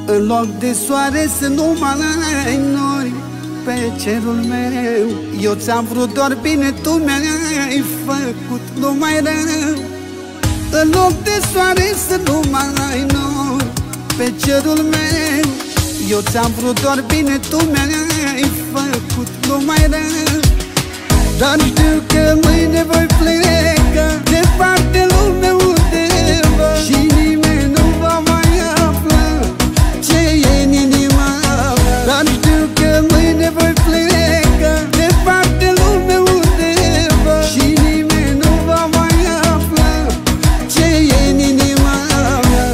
În loc de soare să nu mai nori pe cerul meu. Eu ți-am vrut doar bine, tu mi-ai făcut numai rău. În loc de soare să nu mai nori pe cerul meu. Eu ți-am vrut doar bine, tu mi-ai făcut numai rău. Dar știu că mâine voi pleca departe lume undeva și nimeni nu va mai afla ce e în inima mea. Dar știu că mâine voi pleca departe lume undeva și nimeni nu va mai afla ce e în inima mea.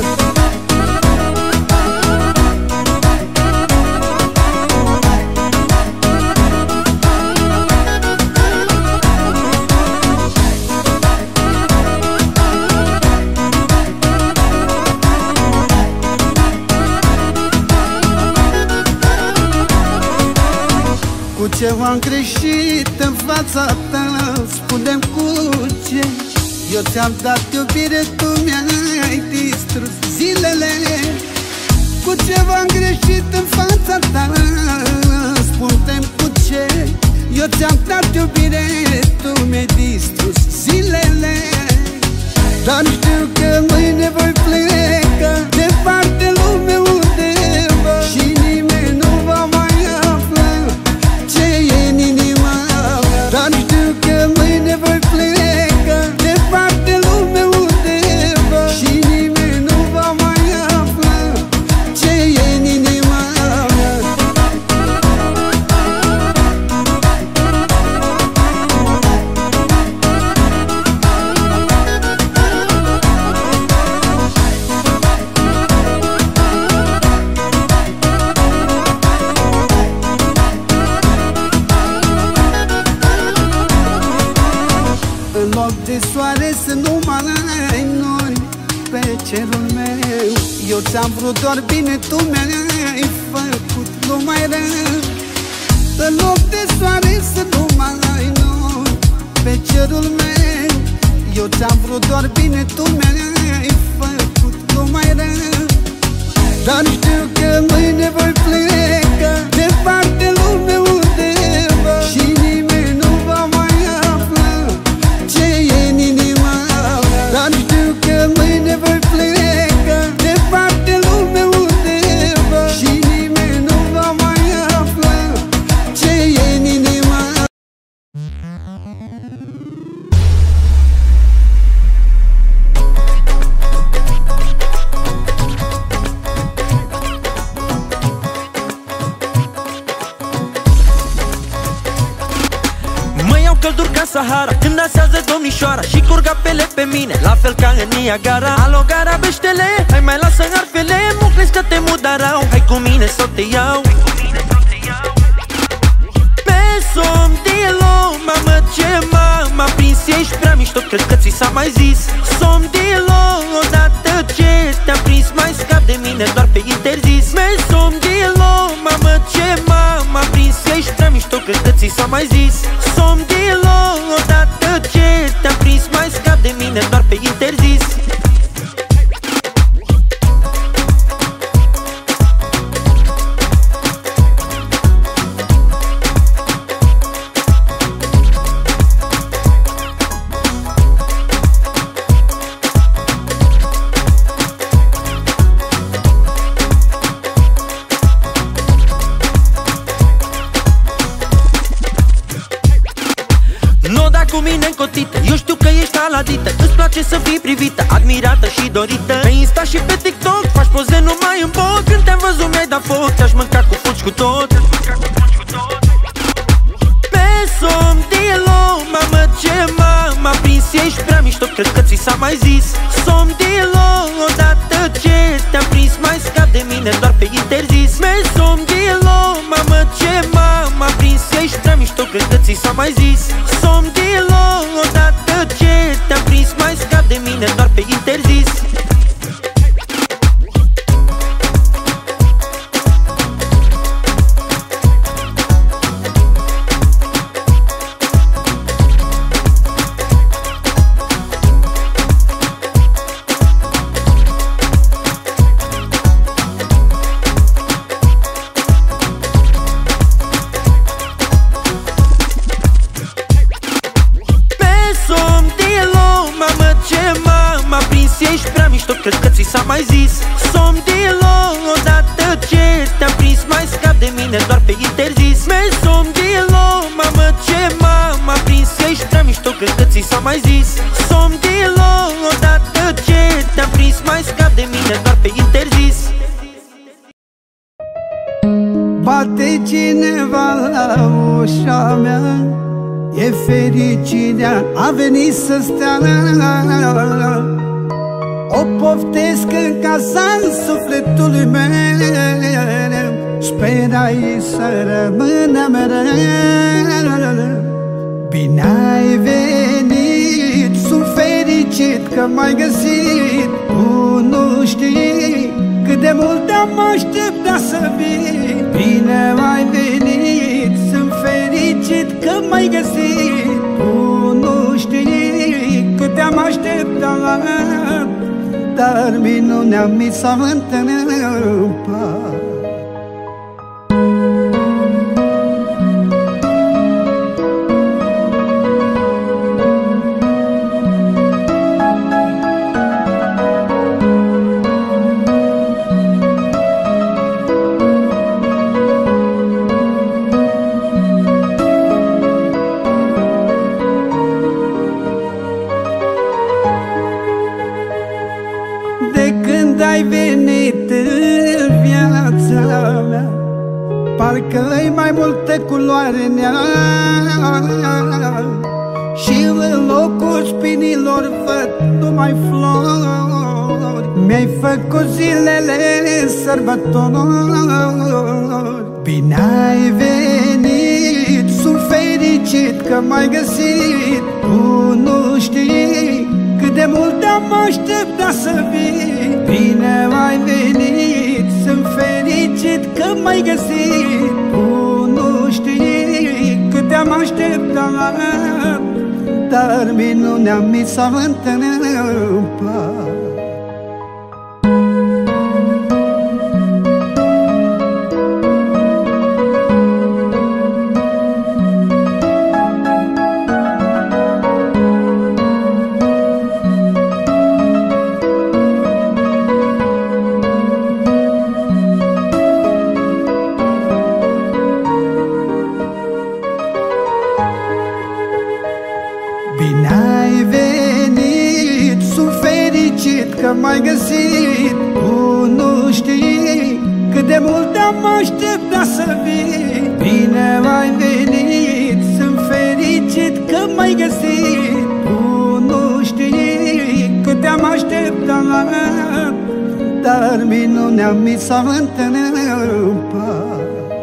Cu ce v-am greșit în fața ta, spune-mi cu ce. Eu ți-am dat iubire, tu mi-ai distrus zilele. Cu ce v-am greșit în fața ta, spune-mi cu ce. Eu ți-am dat iubire, tu mi-ai distrus zilele. Dar știu că mâine voi pleca departe lume undeva și nimeni nu va mai afla ce e în inima mea. Dar știu că mâine voi pleca departe lume undeva și nimeni nu va mai afla ce e în inima mea. În loc de soare să nu mai nori pe cerul meu. Eu ți-am vrut doar bine, tu mi-ai făcut numai rău. În loc de soare să nu mai nori pe cerul meu. Eu ți-am vrut doar bine, tu mi-ai făcut numai rău. Dar știu că mâine voi pleca departe lume undeva și nimeni nu va mai afla ce e în inima mea. Dar știu că mâine voi pleca departe lume undeva și nimeni nu va mai afla ce e în inima mea. Călduri ca Sahara, când asează domnișoara și curg apele pe mine, la fel ca în Niagara. Alo, gara, beștele, hai mai lasă arfele, mucles că te mudarau, hai cu mine să te iau. Pe somdilo, mamă ce m-a prins, ești prea mișto, cred că ți s-a mai zis. Somdilo, odată ce te-am prins, mai scap de mine doar pe interzis. Pe somdilo, mamă ce m-a prins, ești prea mișto, cred că ți s-a mai zis. Somdilo, odată ce te-am prins, mai scap de mine doar pe interzis. Cu mine încoțită, eu știu că ești aladită, îți place să fii privită, admirată și dorită. Pe Insta și pe TikTok faci poze numai în boc. Când te-am văzut mi-ai dat foc, te-aș mânca cu fulgi cu tot. Pe somdilo, mamă ce m-a prins, ești prea mișto, cred că ți s-a mai zis. Somdilo, odată ce te-am prins, mai scap de mine doar pe interzis. Pe somdilo, mamă ce m-a prins, ești prea mișto, cred că ți s-a mai zis. Somdilo, odată ce te-am prins, mai scap de mine doar pe interzis. Somn deloc, odată ce te-am prins mai scap de mine doar pe interzis. Somn deloc, mamă ce m-a prins, ești prea mișto, cred că ți s-a mai zis. Somn deloc, odată ce te-am prins mai scap de mine doar pe interzis. Bate cineva la ușa mea, e fericirea, a venit să stea. O poftesc în casa sufletului meu, sperai să rămână mereu. Bine ai venit, sunt fericit că m-ai găsit. Tu nu știi cât de mult am așteptat să vii. Bine ai venit, sunt fericit că m-ai găsit. Tu nu știi cât am așteptat, dar minunea mi s-a întâmplat. De când ai venit în viața mea, parcă-i mai multă culoare în ea. Și în locul spinilor văd numai flori. Mi-ai făcut zilele sărbători. Bine ai venit, sunt fericit că m-ai găsit. Tu nu știi cât de mult am așteptat să vii. Bine ai venit, sunt fericit că m-ai găsit. Tu nu știi cât am așteptat, dar minunea mi s-a întâmplat. Bine ai venit, sunt fericit că m-ai găsit. Tu nu știi cât de mult am așteptat să vii. Bine ai venit, sunt fericit că m-ai găsit. Tu nu știi cât am așteptat, dar minunea mi s-a întâmplat.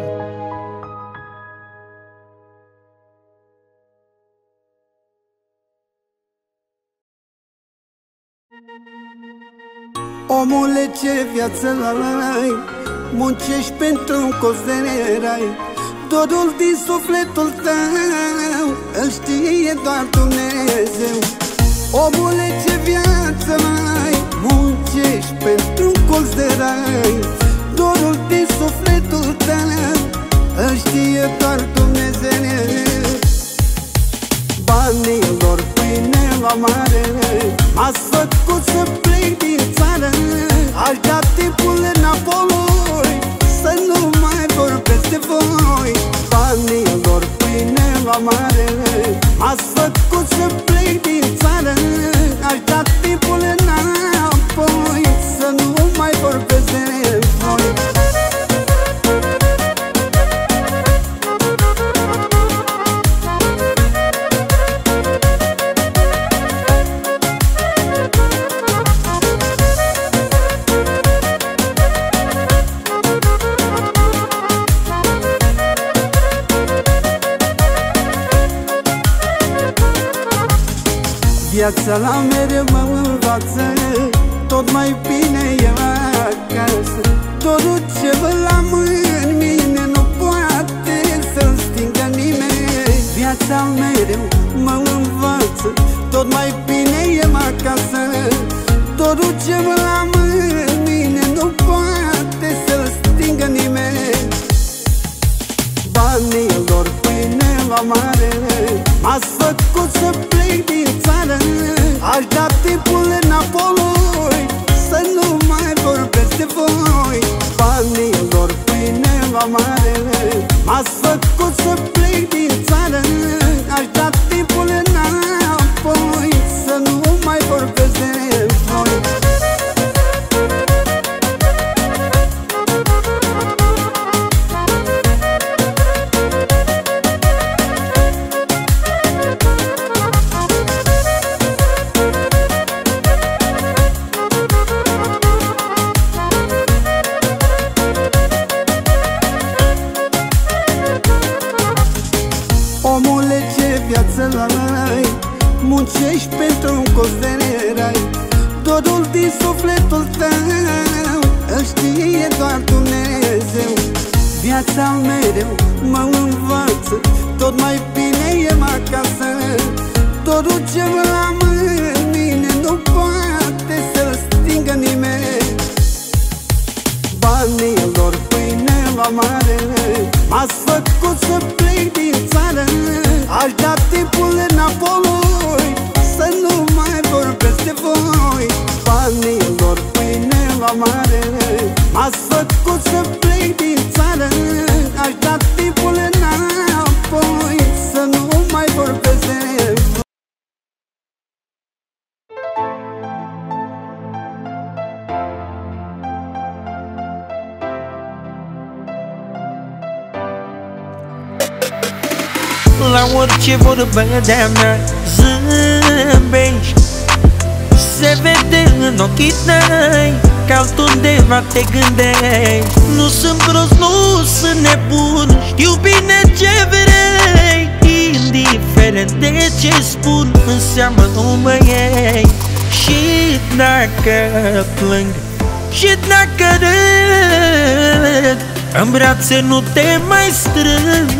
Omule, ce viață ai, muncești pentru un colț de rai. Dorul din sufletul tău îl știe doar Dumnezeu. Omule, ce viață ai, muncești pentru un colț de rai. Dorul din sufletul tău îl știe doar Dumnezeu. Banilor pâine la mare, m-ați făcut să plec din țară. Aș da timpul înapoi, să nu mai vorbesc de voi. Banilor pâine la mare, m-ați făcut să plec din țară. Aș da timpul înapoi, să nu mai vorbesc de voi. Viața la mereu mă învață, tot mai bine e acasă. Dorul ce văd la în mine nu poate să-l stingă nimeni. Viața mereu mă învață, tot mai bine e acasă. Dorul ce văd la în mine nu poate să-l stingă nimeni. Banilor pâine la mare, m-ați făcut să plec din țară. Aș da timpul înapoi, să nu mai vorbesc de M-ați făcut să plec din țară, aș da timpul înapoi, să nu mai vorbesc de voi. Omule, ce viață ai, muncești pentru un cost de rai. Dorul din sufletul tău îl știe doar Dumnezeu. Viața mereu mă învață, tot mai bine e acasă. Dorul ce vă am în mine nu poate să-l stingă nimeni. Banilor pâine la mare, m-ați făcut să plec din țară, aș da timpul înapoi, să nu mai vorbesc de voi. Banilor pâine la mare, m-ați făcut să plec din țară, aș da timpul înapoi, să nu mai vorbesc de voi. La orice vorbă de-a mea zâmbești, se vede în ochii tăi că altundeva te gândești. Nu sunt prost, nu sunt nebun, știu bine ce vrei. Indiferent de ce spun, în seamă nu mă iei. Și dacă plâng, și dacă râd, în brațe nu te mai strâng.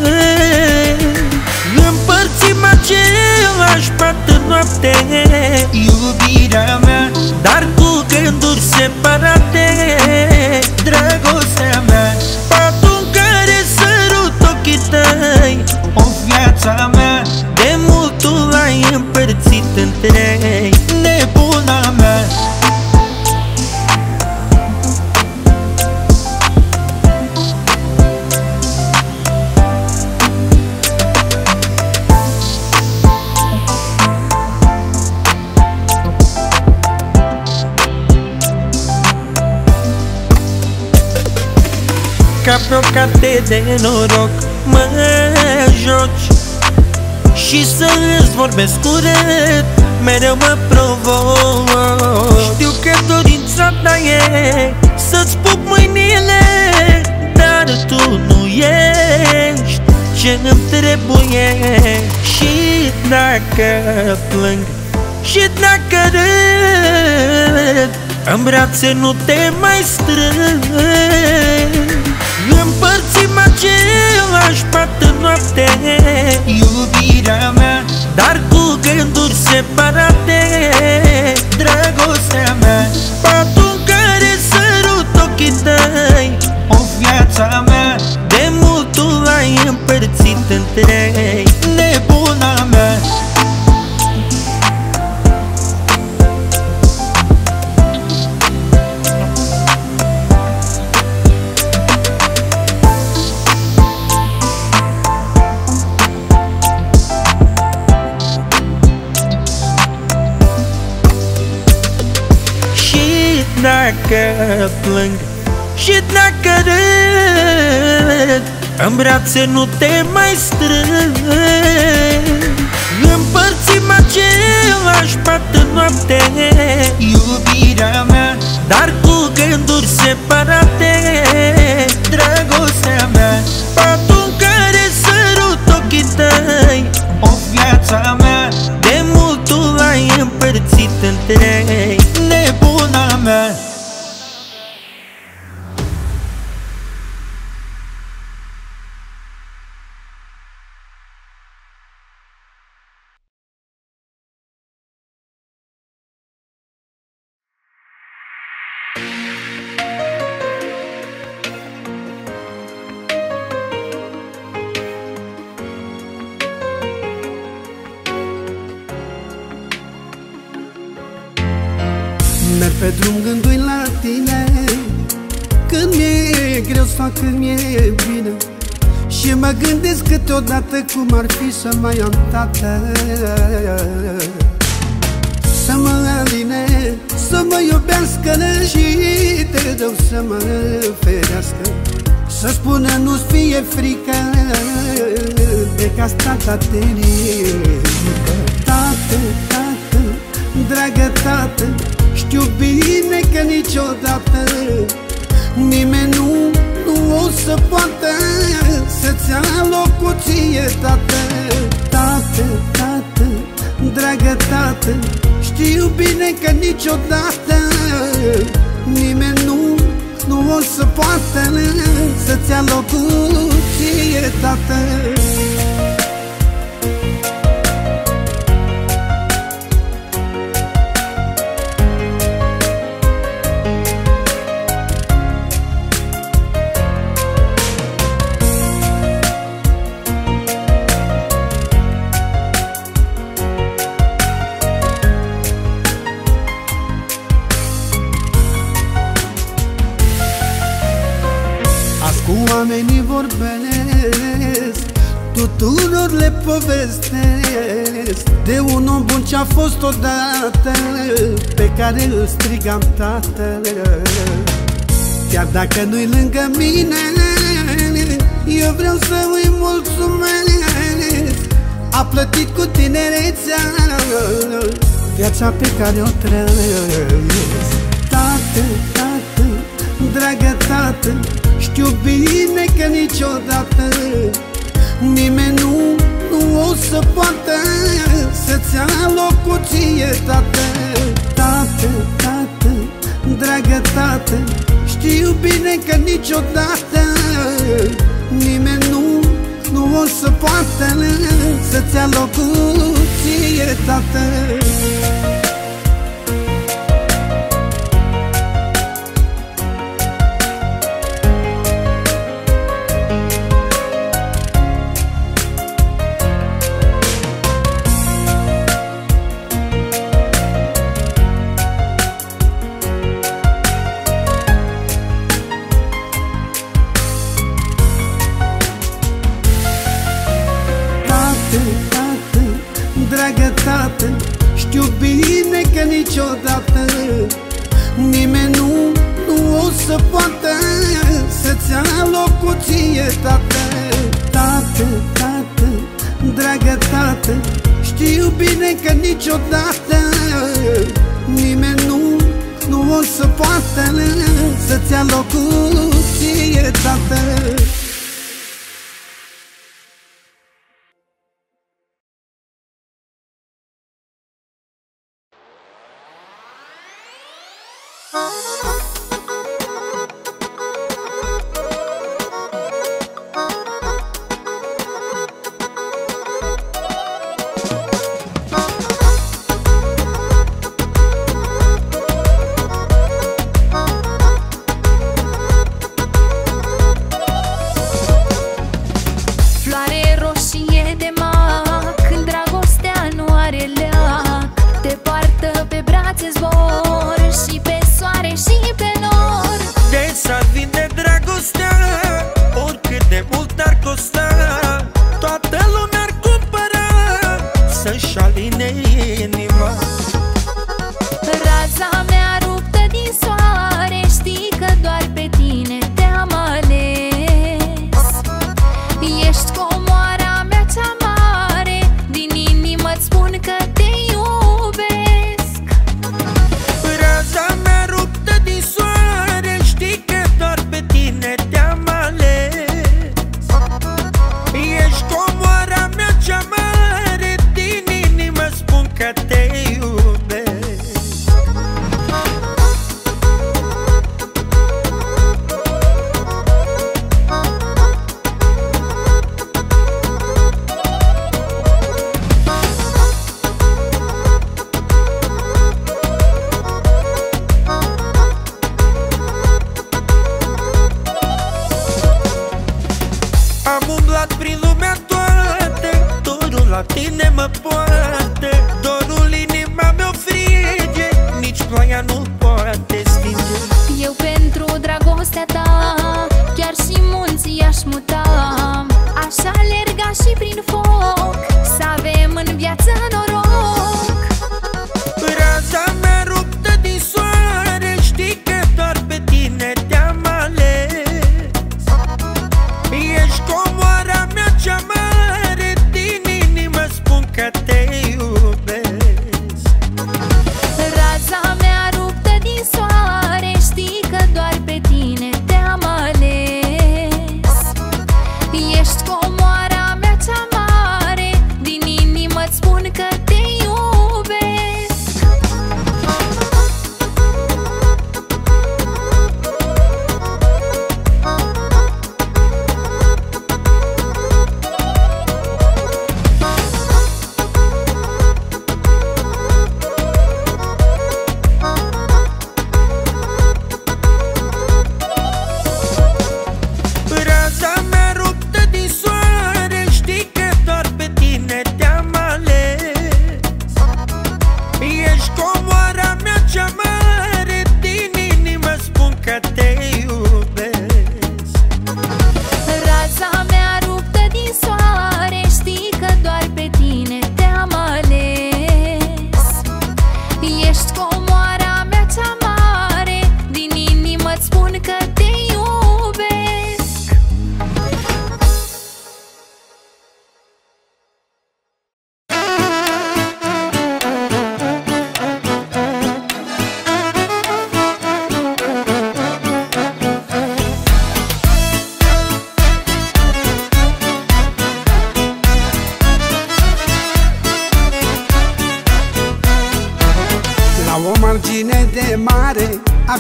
Împărțim același pat în noapte, iubirea mea, dar cu gânduri separate. Dragostea mea, patul în care sărut ochii tăi. O viața mea, de mult tu l-ai împărțit în trei. Nebuna mea, ca pe o carte de noroc mă joci și să îți vorbesc urât, mereu mă provoci. Știu că dorința ta e să-ți pup mâinile, dar tu nu ești ce-mi trebuie. Și dacă plâng, și dacă râd, în brațe nu te mai strâng. Împărțim același pat în noapte, iubirea mea, dar cu gânduri separate. Dragostea mea, patul în care sărut ochii tăi. O viața mea, de mult tu l-ai împărțit în trei. Nebuna mea, dacă plâng, și dacă râd, în brațe nu te mai strâng. Împărțim același pat în noapte, iubirea mea, dar cu gânduri separate. Dragostea mea, patul în care sărut ochii tăi. O viața mea, de mult tu l-ai împărțit în trei. Nebuna mea, Merg pe drum gândui la tine, când mi-e greu sau când mi-e bine, Și mă gândesc câteodată cum ar fi să mai am tată, să mă aline, să mă iubească și de rău să mă ferească, să spună nu-ți fie frică de că-s tata te ridică. Tată, tată, dragă tată, știu bine că niciodată nimeni nu o să poată să-ți ia locul ție, tată. Tată, tată, dragă tată, știu bine că niciodată nimeni nu o să poată să-ți ia locul ție, tată. Oamenii vorbesc, tuturor le povestesc de un om bun ce-a fost odată, pe care îl strigam tată. Chiar dacă nu-i lângă mine, eu vreau să îi mulțumesc. A plătit cu tinerețea viața pe care o trăiesc. Tată, tată, dragă tată, știu bine că niciodată nimeni nu o să poată să-ți ia locul ție, tată. Tată, tată, dragă tată, știu bine că niciodată nimeni nu o să poată să-ți ia locul ție, tată. Dragă tată, știu bine că niciodată nimeni nu o să poată să-ți ia locul ție, tată. Tată, tată, dragă tată, știu bine că niciodată nimeni nu o să poată să-ți ia locul ție, tată. Eu pentru dragostea ta chiar și munții aș muta.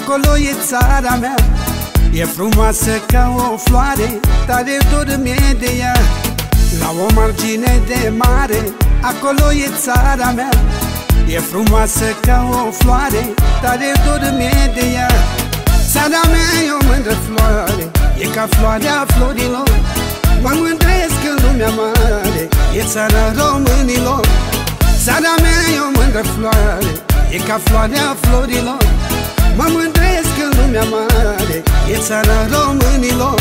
acolo e țara mea. E frumoasă ca o floare, tare dor mie de ea. La o margine de mare, acolo e țara mea. E frumoasă ca o floare, tare dor mie de ea. Țara mea e o mândră floare, e ca floarea florilor. Mă mândresc în lumea mare, e țara românilor. Țara mea e o mândră floare, e ca floarea florilor. Mă mândresc în lumea mare, e țara românilor.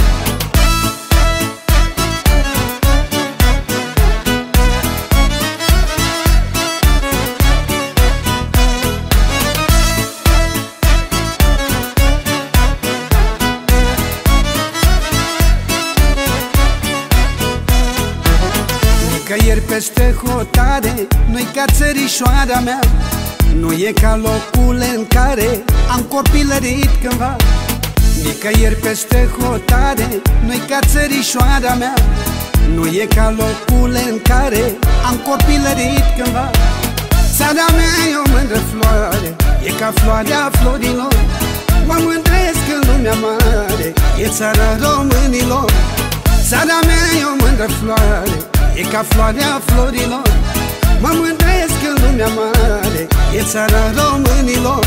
Nicăieri peste hotare, nu-i ca țărișoara mea. Nu e ca locul în care am copilărit cândva. Nicăieri peste hotare, nu-i ca țărișoara mea. Nu e ca locul în care am copilărit cândva. Țara mea e o mândră floare, e ca floarea florilor. Mă mândresc în lumea mare, e țara românilor. Țara mea e o mândră floare, e ca floarea florilor. Mă mândresc în lumea mare, e țara românilor.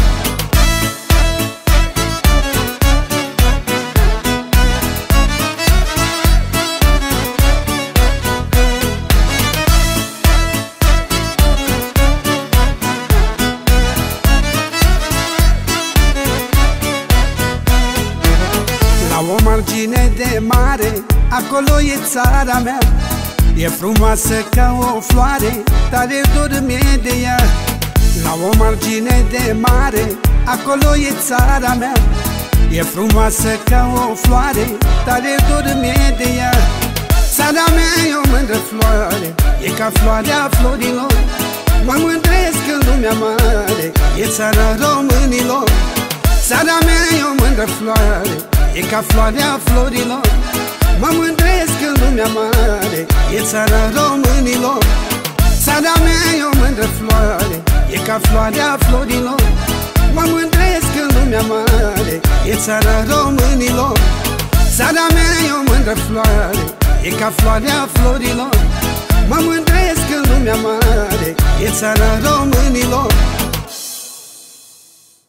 La o margine de mare, acolo e țara mea. E frumoasă ca o floare, tare dor mie de ea. La o margine de mare, acolo e țara mea. E frumoasă ca o floare, tare dor mie de ea. Țara mea e o mândră floare, e ca floarea florilor. Mă mândresc în lumea mare, e țara românilor. Țara mea e o mândră floare, e ca floarea florilor. Mă mândresc în lumea mare, e țara românilor. Țara mea e o mândră floare, e ca floarea florilor. Mă mândresc în lumea mare, e țara românilor. Țara mea e o mândră floare, e ca floarea florilor. Mă mândresc în lumea mare, e țara românilor.